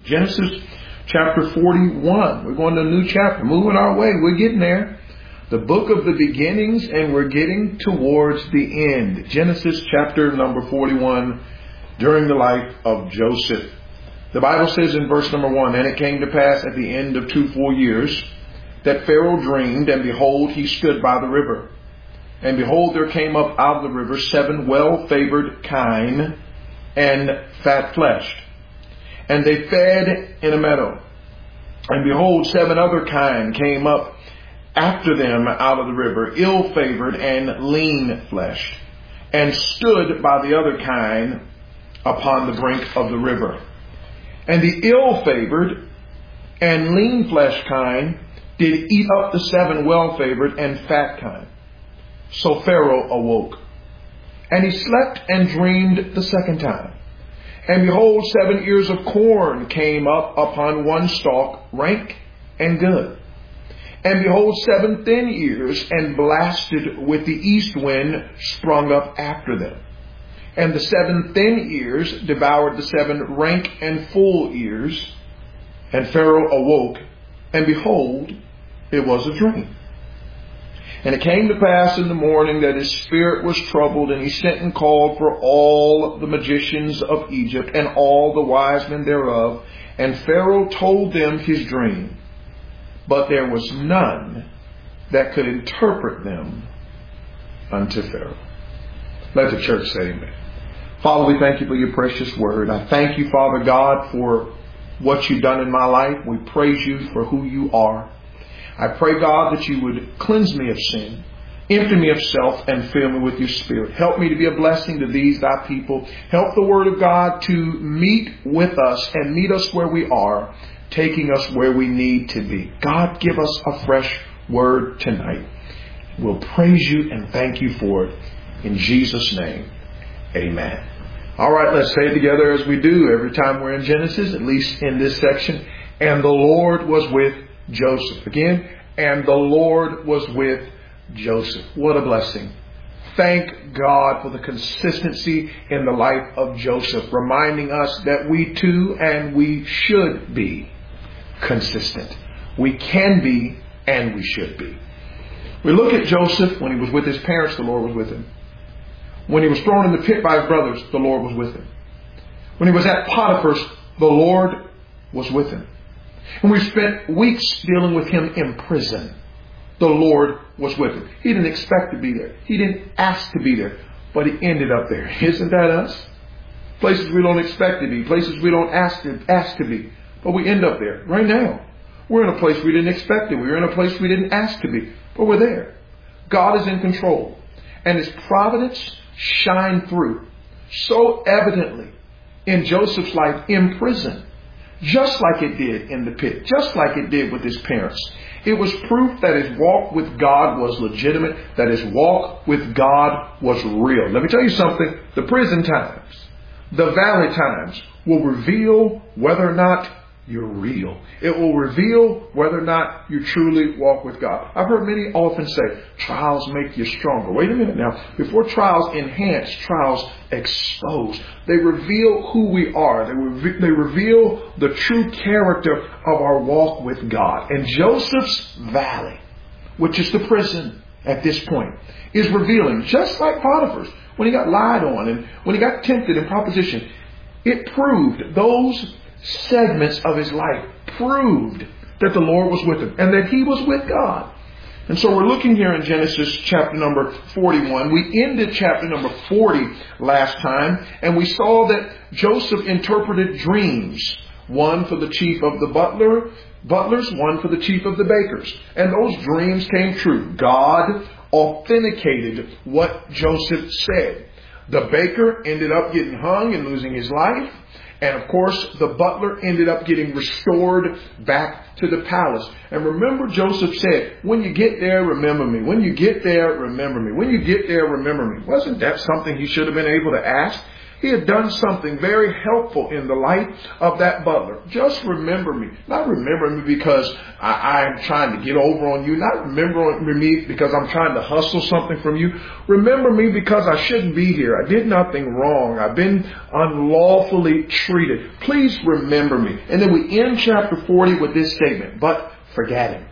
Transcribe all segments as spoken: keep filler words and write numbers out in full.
Genesis chapter forty-one. We're going to a new chapter. Moving our way. We're getting there. The book of the beginnings, and we're getting towards the end. Genesis chapter number forty-one, during the life of Joseph. The Bible says in verse number one, "And it came to pass at the end of two full years, that Pharaoh dreamed, and behold, he stood by the river. And behold, there came up out of the river seven well-favored kine and fat-fleshed. And they fed in a meadow. And behold, seven other kine came up after them out of the river, ill-favored and lean-fleshed, and stood by the other kine upon the brink of the river. And the ill-favored and lean-fleshed kine did eat up the seven well-favored and fat kine. So Pharaoh awoke, and he slept and dreamed the second time. And behold, seven ears of corn came up upon one stalk, rank and good. And behold, seven thin ears, and blasted with the east wind, sprung up after them. And the seven thin ears devoured the seven rank and full ears. And Pharaoh awoke, and behold, it was a dream. And it came to pass in the morning that his spirit was troubled, and he sent and called for all the magicians of Egypt and all the wise men thereof. And Pharaoh told them his dream, but there was none that could interpret them unto Pharaoh." Let the church say amen. Father, we thank you for your precious word. I thank you, Father God, for what you've done in my life. We praise you for who you are. I pray, God, that you would cleanse me of sin, empty me of self, and fill me with your spirit. Help me to be a blessing to these thy people. Help the word of God to meet with us and meet us where we are, taking us where we need to be. God, give us a fresh word tonight. We'll praise you and thank you for it. In Jesus' name, amen. All right, let's say it together as we do every time we're in Genesis, at least in this section. And the Lord was with Joseph. Again, and the Lord was with Joseph. What a blessing. Thank God for the consistency in the life of Joseph, reminding us that we too and we should be consistent. We can be and we should be. We look at Joseph. When he was with his parents, the Lord was with him. When he was thrown in the pit by his brothers, the Lord was with him. When he was at Potiphar's, the Lord was with him. And we spent weeks dealing with him in prison. The Lord was with him. He didn't expect to be there. He didn't ask to be there. But he ended up there. Isn't that us? Places we don't expect to be. Places we don't ask to, ask to be. But we end up there right now. We're in a place we didn't expect to be. We're in a place we didn't ask to be. But we're there. God is in control. And his providence shined through so evidently in Joseph's life in prison. Just like it did in the pit. Just like it did with his parents. It was proof that his walk with God was legitimate. That his walk with God was real. Let me tell you something. The prison times, the valley times will reveal whether or not you're real. It will reveal whether or not you truly walk with God. I've heard many often say, trials make you stronger. Wait a minute now. Before trials enhance, trials expose. They reveal who we are. They, re- they reveal the true character of our walk with God. And Joseph's valley, which is the prison at this point, is revealing, just like Potiphar's, when he got lied on and when he got tempted in proposition, it proved those segments of his life proved that the Lord was with him and that he was with God. And so we're looking here in Genesis chapter number forty-one. We ended chapter number forty last time, and we saw that Joseph interpreted dreams. One for the chief of the butler, butlers, one for the chief of the bakers. And those dreams came true. God authenticated what Joseph said. The baker ended up getting hung and losing his life. And of course, the butler ended up getting restored back to the palace. And remember, Joseph said, when you get there, remember me. When you get there, remember me. When you get there, remember me. Wasn't that something he should have been able to ask? He had done something very helpful in the life of that butler. Just remember me. Not remember me because I, I'm trying to get over on you. Not remember me because I'm trying to hustle something from you. Remember me because I shouldn't be here. I did nothing wrong. I've been unlawfully treated. Please remember me. And then we end chapter forty with this statement. But forget him.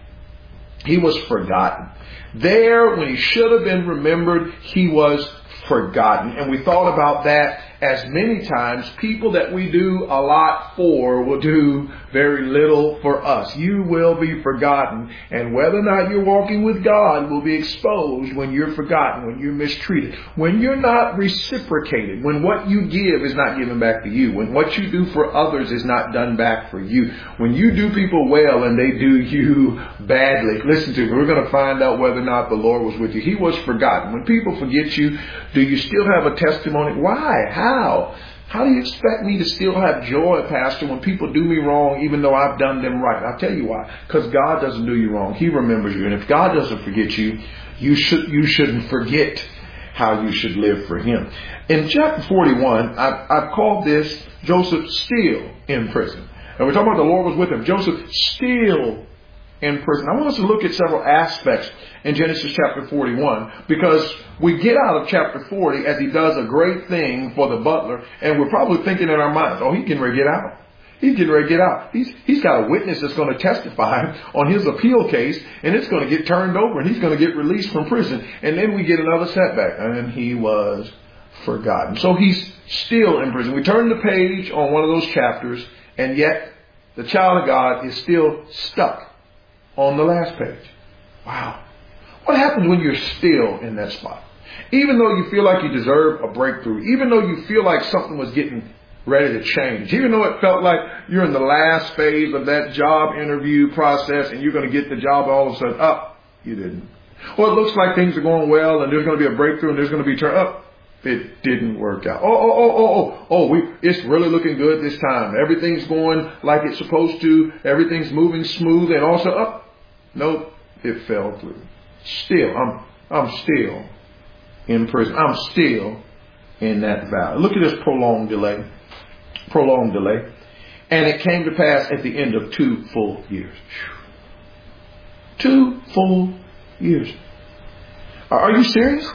He was forgotten. There, when he should have been remembered, he was forgotten. And we thought about that as many times people that we do a lot for will do very little for us. You will be forgotten. And whether or not you're walking with God will be exposed when you're forgotten, when you're mistreated, when you're not reciprocated, when what you give is not given back to you, when what you do for others is not done back for you, when you do people well and they do you badly. Listen to me. We're going to find out whether or not the Lord was with you. He was forgotten. When people forget you, do you still have a testimony? Why? How? How do you expect me to still have joy, Pastor, when people do me wrong, even though I've done them right? I'll tell you why. Because God doesn't do you wrong. He remembers you. And if God doesn't forget you, you should, you shouldn't forget how you should live for Him. In chapter forty-one, I've, I've called this Joseph still in prison. And we're talking about the Lord was with him. Joseph still in prison. I want us to look at several aspects in Genesis chapter forty-one, because we get out of chapter forty as he does a great thing for the butler, and we're probably thinking in our minds, oh, he's getting ready to get out. He's getting ready to get out. He's, he's got a witness that's going to testify on his appeal case, and it's going to get turned over, and he's going to get released from prison. And then we get another setback, and he was forgotten. So he's still in prison. We turn the page on one of those chapters, and yet the child of God is still stuck on the last page. Wow. What happens when you're still in that spot? Even though you feel like you deserve a breakthrough, even though you feel like something was getting ready to change, even though it felt like you're in the last phase of that job interview process and you're going to get the job, all of a sudden, up, you didn't. Or it looks like things are going well and there's going to be a breakthrough and there's going to be turn up. It didn't work out. Oh, oh, oh, oh, oh, oh, we, it's really looking good this time. Everything's going like it's supposed to. Everything's moving smooth, and also up. Nope, it fell through. Still, I'm, I'm still in prison. I'm still in that valley. Look at this prolonged delay. Prolonged delay. And it came to pass at the end of two full years. Two full years. Are you serious?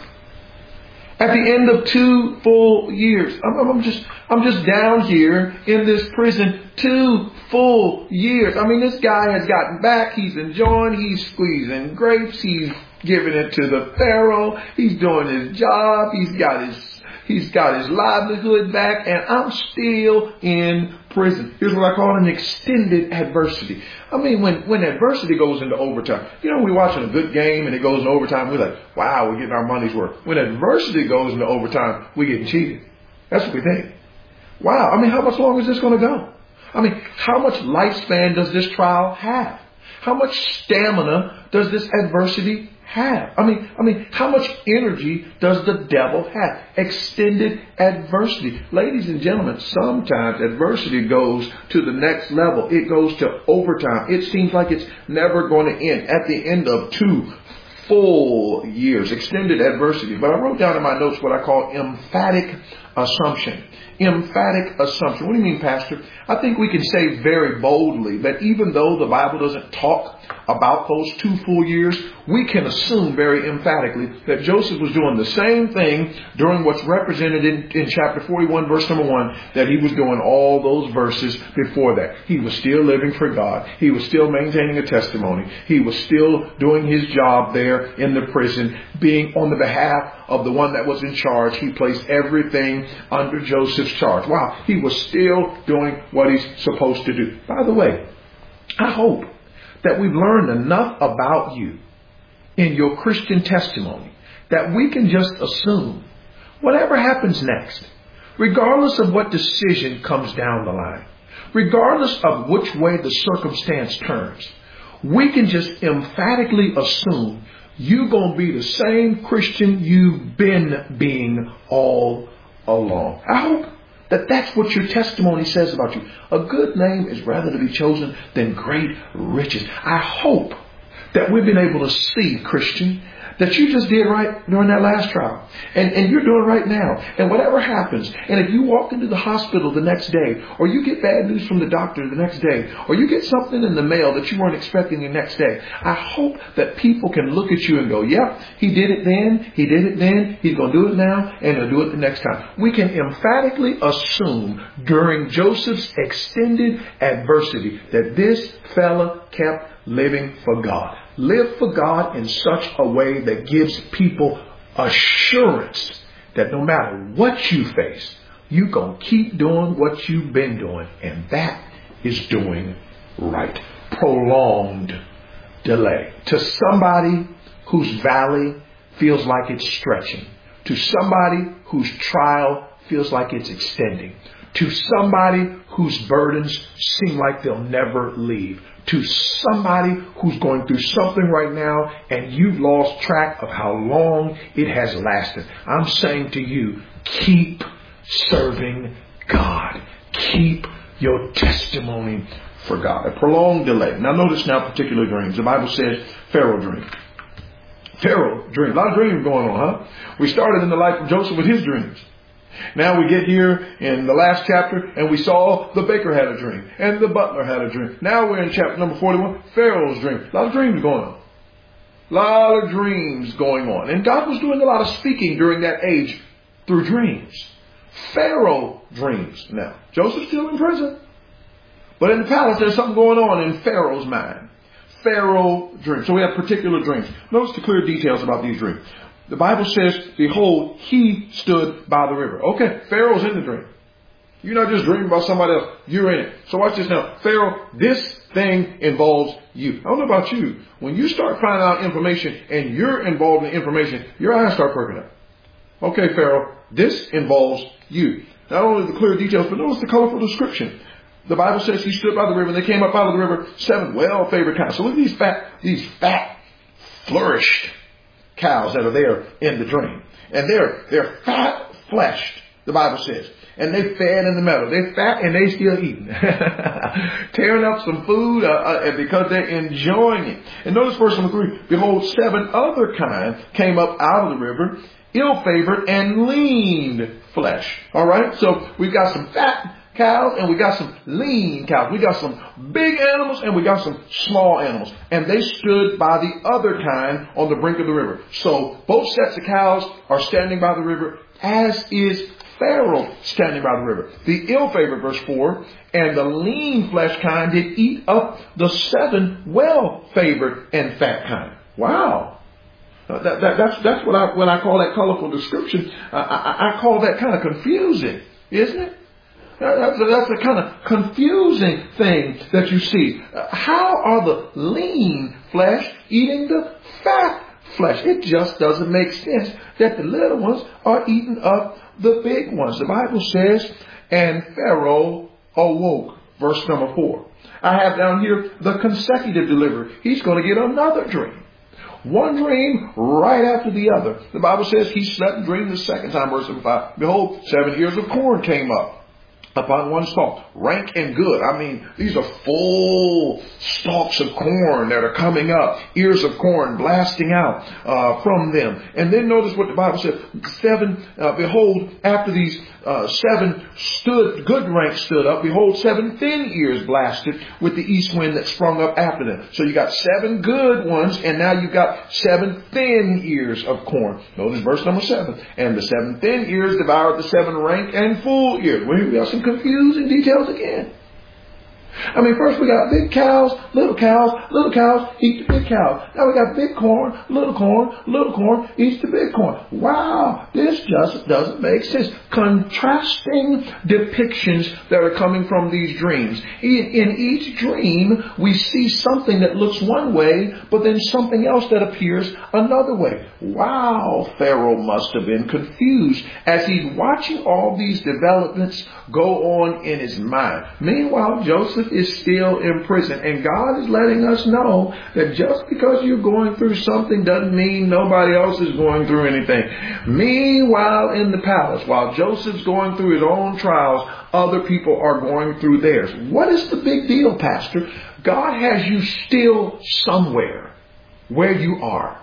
At the end of two full years. I'm, I'm just, I'm just down here in this prison two full years. I mean, this guy has gotten back. He's enjoying. He's squeezing grapes. He's giving it to the Pharaoh. He's doing his job. He's got his, he's got his livelihood back, and I'm still in prison. Here's what I call an extended adversity. I mean, when, when adversity goes into overtime, you know, we're watching a good game and it goes into overtime. We're like, wow, we're getting our money's worth. When adversity goes into overtime, we're getting cheated. That's what we think. Wow. I mean, how much longer is this going to go? I mean, how much lifespan does this trial have? How much stamina does this adversity have? I mean, I mean, how much energy does the devil have? Extended adversity. Ladies and gentlemen, sometimes adversity goes to the next level. It goes to overtime. It seems like it's never going to end. At the end of two full years, extended adversity. But I wrote down in my notes what I call emphatic assumption. Emphatic assumption. What do you mean, Pastor? I think we can say very boldly that even though the Bible doesn't talk about those two full years, we can assume very emphatically that Joseph was doing the same thing during what's represented in, in chapter forty-one, verse number one, that he was doing all those verses before that. He was still living for God. He was still maintaining a testimony. He was still doing his job there in the prison, being on the behalf of the one that was in charge. He placed everything under Joseph's charge. Wow, he was still doing what he's supposed to do. By the way, I hope that we've learned enough about you in your Christian testimony that we can just assume whatever happens next, regardless of what decision comes down the line, regardless of which way the circumstance turns, we can just emphatically assume you're going to be the same Christian you've been being all along. I hope that that's what your testimony says about you. A good name is rather to be chosen than great riches. I hope that we've been able to see, Christian, that you just did right during that last trial. And, and you're doing right now. And whatever happens, and if you walk into the hospital the next day, or you get bad news from the doctor the next day, or you get something in the mail that you weren't expecting the next day, I hope that people can look at you and go, yep, he did it then, he did it then, he's going to do it now, and he'll do it the next time. We can emphatically assume during Joseph's extended adversity that this fella kept living for God. Live for God in such a way that gives people assurance that no matter what you face, you're going to keep doing what you've been doing. And that is doing right. Prolonged delay. To somebody whose valley feels like it's stretching. To somebody whose trial feels like it's extending. To somebody whose burdens seem like they'll never leave. To somebody who's going through something right now and you've lost track of how long it has lasted. I'm saying to you, keep serving God. Keep your testimony for God. A prolonged delay. Now notice now particular dreams. The Bible says Pharaoh dreamed. Pharaoh dreamed. A lot of dreams going on, huh? We started in the life of Joseph with his dreams. Now we get here in the last chapter and we saw the baker had a dream and the butler had a dream. Now we're in chapter number forty-one, Pharaoh's dream. A lot of dreams going on. A lot of dreams going on. And God was doing a lot of speaking during that age through dreams. Pharaoh dreams. Now, Joseph's still in prison. But in the palace there's something going on in Pharaoh's mind. Pharaoh dreams. So we have particular dreams. Notice the clear details about these dreams. The Bible says, behold, he stood by the river. Okay, Pharaoh's in the dream. You're not just dreaming about somebody else. You're in it. So watch this now. Pharaoh, this thing involves you. I don't know about you. When you start finding out information and you're involved in information, your eyes start perking up. Okay, Pharaoh, this involves you. Not only the clear details, but notice the colorful description. The Bible says he stood by the river and they came up out of the river seven well-favored cows. So look at these fat, these fat, flourished cows that are there in the dream. And they're, they're fat fleshed, the Bible says. And they fed in the meadow. They're fat and they still eating. Tearing up some food uh, uh, because they're enjoying it. And notice verse number three. Behold, seven other kind came up out of the river, ill-favored and lean flesh. All right. So we've got some fat cows and we got some lean cows. We got some big animals and we got some small animals. And they stood by the other kind on the brink of the river. So both sets of cows are standing by the river, as is Pharaoh standing by the river. The ill-favored, verse four, and the lean flesh kind did eat up the seven well-favored and fat kind. Wow. Uh, that, that, that's, that's what I, when I call that colorful description, uh, I, I call that kind of confusing, isn't it? That's a, that's a kind of confusing thing that you see. Uh, how are the lean flesh eating the fat flesh? It just doesn't make sense that the little ones are eating up the big ones. The Bible says, and Pharaoh awoke. Verse number four. I have down here the consecutive delivery. He's going to get another dream. One dream right after the other. The Bible says he slept and dreamed the second time. Verse number five. Behold, seven ears of corn came up upon one stalk, rank and good. I mean, these are full stalks of corn that are coming up, ears of corn blasting out uh, from them. And then notice what the Bible says. Seven, uh, behold, after these uh, seven stood, good rank stood up, behold, seven thin ears blasted with the east wind that sprung up after them. So you got seven good ones, and now you got seven thin ears of corn. Notice verse number seven. And the seven thin ears devoured the seven rank and full ears. Well, here we have some confusing details again. I mean, first we got big cows, little cows, little cows eat the big cows. Now we got big corn, little corn, little corn eats the big corn. Wow, this just doesn't make sense. Contrasting depictions that are coming from these dreams. In each dream, we see something that looks one way, but then something else that appears another way. Wow, Pharaoh must have been confused as he's watching all these developments go on in his mind. Meanwhile, Joseph is still in prison, and God is letting us know that just because you're going through something doesn't mean nobody else is going through anything. Meanwhile, in the palace, while Joseph's going through his own trials, other people are going through theirs. What is the big deal, Pastor? God has you still somewhere where you are.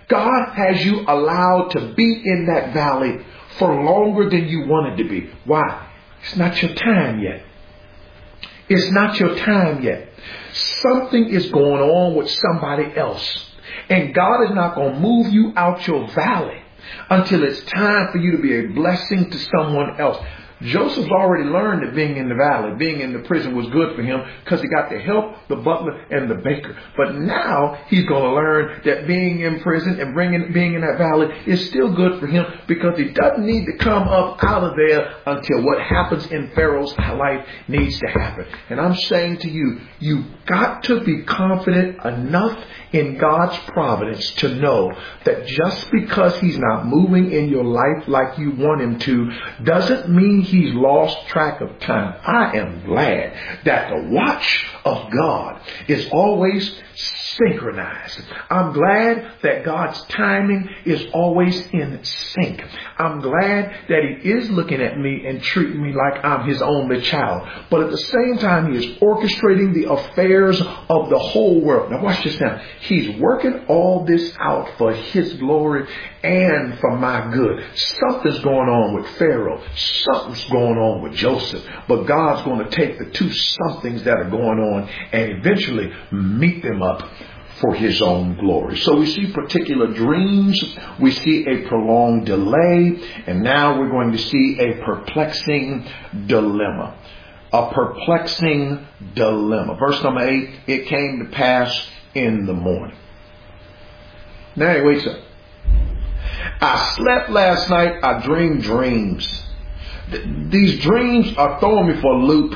God has you allowed to be in that valley for longer than you wanted to be. Why? It's not your time yet. It's not your time yet. Something is going on with somebody else. And God is not going to move you out your valley until it's time for you to be a blessing to someone else. Joseph's already learned that being in the valley, being in the prison was good for him because he got to help the butler and the baker. But now he's going to learn that being in prison and bringing, being in that valley is still good for him because he doesn't need to come up out of there until what happens in Pharaoh's life needs to happen. And I'm saying to you, you've got to be confident enough in God's providence to know that just because he's not moving in your life like you want him to doesn't mean he's lost track of time. I am glad that the watch of God is always synchronized. I'm glad that God's timing is always in sync. I'm glad that he is looking at me and treating me like I'm his only child. But at the same time, he is orchestrating the affairs of the whole world. Now watch this now. He's working all this out for his glory and for my good. Something's going on with Pharaoh. Something's going on with Joseph. But God's going to take the two somethings that are going on and eventually meet them up for his own glory. So we see particular dreams, we see a prolonged delay, and now we're going to see a perplexing dilemma. A perplexing dilemma. Verse number eight, it came to pass in the morning. Now he wakes up. I slept last night, I dreamed dreams. Th- these dreams are throwing me for a loop.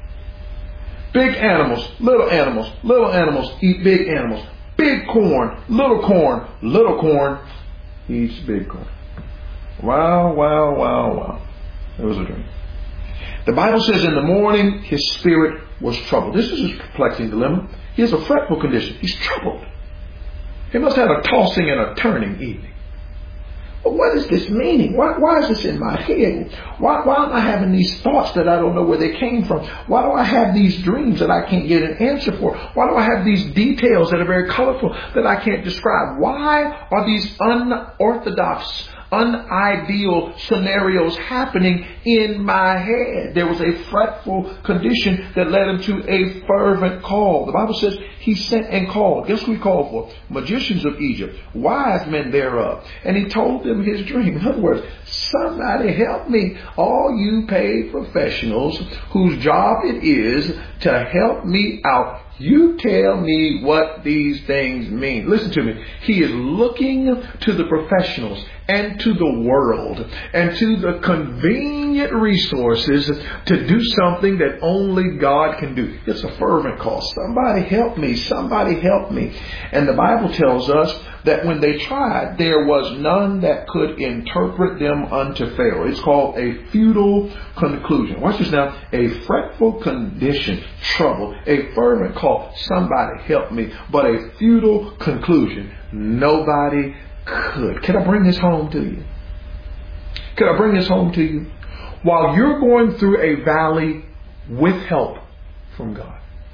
Big animals, little animals, little animals eat big animals. Big corn, little corn, little corn eats big corn. Wow, wow, wow, wow. It was a dream. The Bible says in the morning his spirit was troubled. This is his perplexing dilemma. He has a fretful condition. He's troubled. He must have a tossing and a turning evening. But what is this meaning? Why, why is this in my head? Why, why am I having these thoughts that I don't know where they came from? Why do I have these dreams that I can't get an answer for? Why do I have these details that are very colorful that I can't describe? Why are these unorthodox, unideal scenarios happening in my head? There was a fretful condition that led him to a fervent call. The Bible says he sent and called. Guess who he called for? Magicians of Egypt, wise men thereof. And he told them his dream. In other words, somebody help me. All you paid professionals whose job it is to help me out. You tell me what these things mean. Listen to me. He is looking to the professionals and to the world and to the convenient resources to do something that only God can do. It's a fervent call. Somebody help me. Somebody help me. And the Bible tells us that when they tried, there was none that could interpret them unto Pharaoh. It's called a futile conclusion. Watch this now. A fretful condition, trouble, a fervent call. Somebody help me. But a futile conclusion. Nobody could. Can I bring this home to you? Can I bring this home to you? While you're going through a valley with help from God,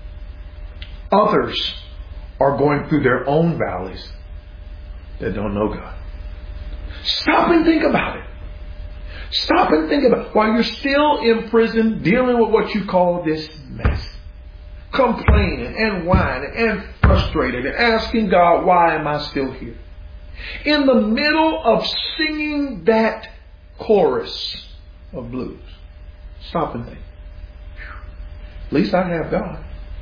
others are going through their own valleys that don't know God. Stop and think about it. Stop and think about it. While you're still in prison dealing with what you call this mess, complaining and whining and frustrated and asking God, why am I still here? In the middle of singing that chorus of blues, stop and think. At least I have God.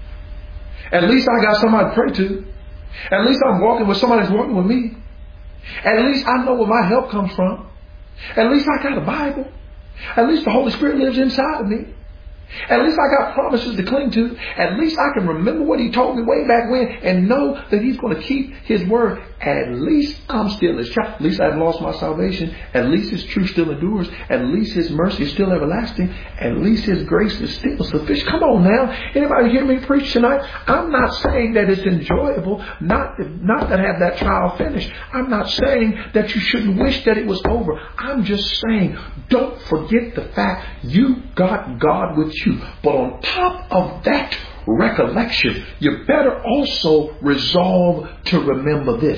At least I got somebody to pray to. At least I'm walking with somebody who's walking with me. At least I know where my help comes from. At least I got a Bible. At least the Holy Spirit lives inside of me. At least I got promises to cling to. At least I can remember what he told me way back when and know that he's going to keep his word. At least I'm still his child. At least I haven't lost my salvation. At least his truth still endures. At least his mercy is still everlasting. At least his grace is still sufficient. Come on now. Anybody hear me preach tonight? I'm not saying that it's enjoyable not, not to have that trial finished. I'm not saying that you shouldn't wish that it was over. I'm just saying don't forget the fact you got God with you. But on top of that recollection, you better also resolve to remember this,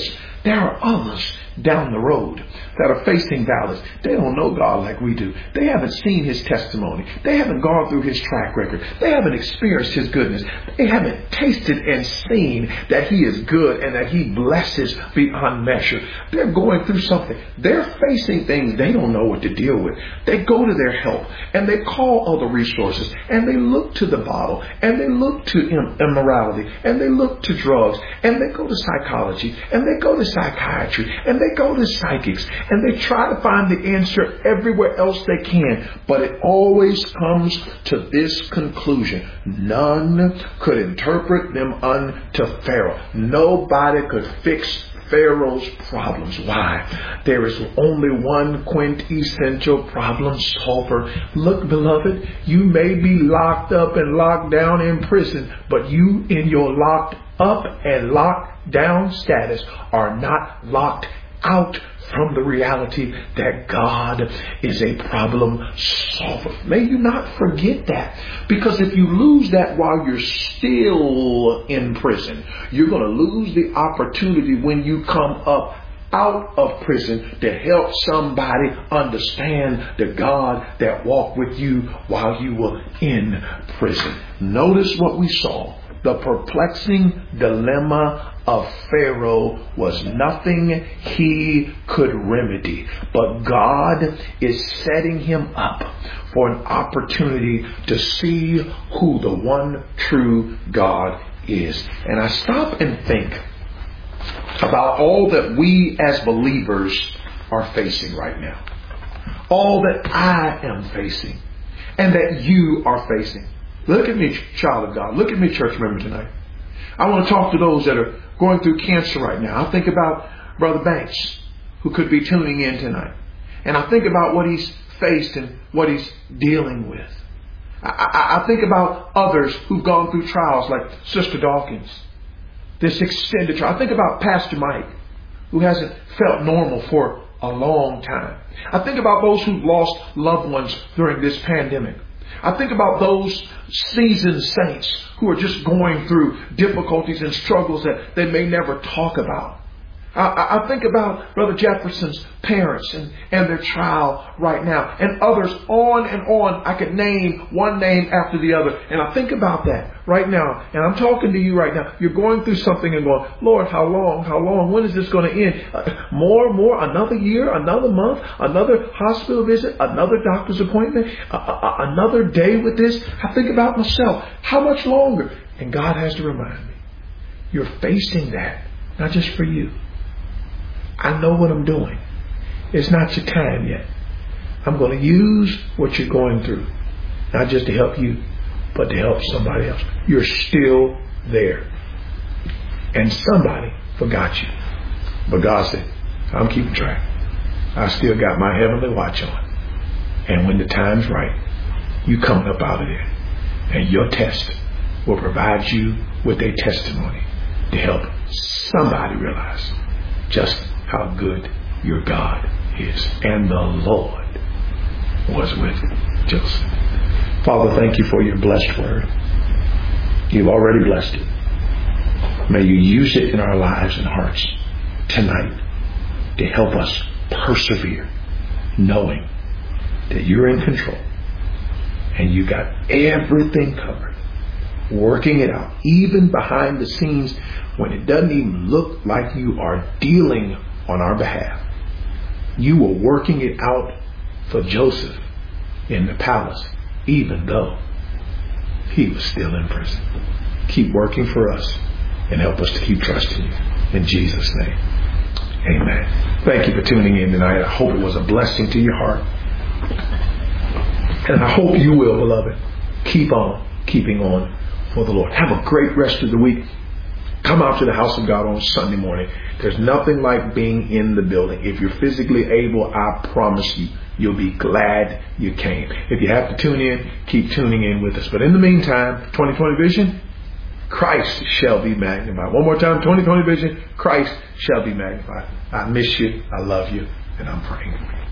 There are others down the road that are facing valleys. They don't know God like we do. They haven't seen his testimony. They haven't gone through his track record. They haven't experienced his goodness. They haven't tasted and seen that he is good and that he blesses beyond measure. They're going through something. They're facing things they don't know what to deal with. They go to their help and they call other resources and they look to the bottle and they look to immorality and they look to drugs and they go to psychology and they go to psychiatry and they go to psychics and they try to find the answer everywhere else they can. But it always comes to this conclusion. None could interpret them unto Pharaoh. Nobody could fix Pharaoh's problems. Why? There is only one quintessential problem solver. Look, beloved, you may be locked up and locked down in prison, but you in your locked up and locked down status are not locked out from the reality that God is a problem solver. May you not forget that. Because if you lose that while you're still in prison, you're going to lose the opportunity when you come up out of prison to help somebody understand the God that walked with you while you were in prison. Notice what we saw. The perplexing dilemma of Pharaoh was nothing he could remedy, but God is setting him up for an opportunity to see who the one true God is. And I stop and think about all that we as believers are facing right now. All that I am facing and that you are facing. Look at me, child of God. Look at me, church member, tonight. I want to talk to those that are going through cancer right now. I think about Brother Banks, who could be tuning in tonight. And I think about what he's faced and what he's dealing with. I, I, I think about others who've gone through trials like Sister Dawkins, this extended trial. I think about Pastor Mike, who hasn't felt normal for a long time. I think about those who've lost loved ones during this pandemic. I think about those seasoned saints who are just going through difficulties and struggles that they may never talk about. I, I think about Brother Jefferson's parents and, and their trial right now, and others on and on. I could name one name after the other. And I think about that right now. And I'm talking to you right now. You're going through something and going, Lord, how long? How long? When is this going to end? Uh, more, more, another year, another month, another hospital visit, another doctor's appointment, uh, uh, another day with this. I think about myself. How much longer? And God has to remind me, you're facing that, not just for you. I know what I'm doing. It's not your time yet. I'm going to use what you're going through, not just to help you, but to help somebody else. You're still there. And somebody forgot you. But God said, I'm keeping track. I still got my heavenly watch on. And when the time's right, you coming up out of there. And your test will provide you with a testimony to help somebody realize just how good your God is. And the Lord was with Joseph. Father, thank you for your blessed word. You've already blessed it. May you use it in our lives and hearts tonight to help us persevere, knowing that you're in control and you got everything covered, working it out, even behind the scenes when it doesn't even look like you are dealing on our behalf. You were working it out for Joseph in the palace, even though he was still in prison. Keep working for us and help us to keep trusting you. In Jesus' name, amen. Thank you for tuning in tonight. I hope it was a blessing to your heart. And I hope you will, beloved, keep on keeping on for the Lord. Have a great rest of the week. Come out to the house of God on Sunday morning. There's nothing like being in the building. If you're physically able, I promise you, you'll be glad you came. If you have to tune in, keep tuning in with us. But in the meantime, twenty twenty vision, Christ shall be magnified. One more time, twenty twenty vision, Christ shall be magnified. I miss you. I love you. And I'm praying for you.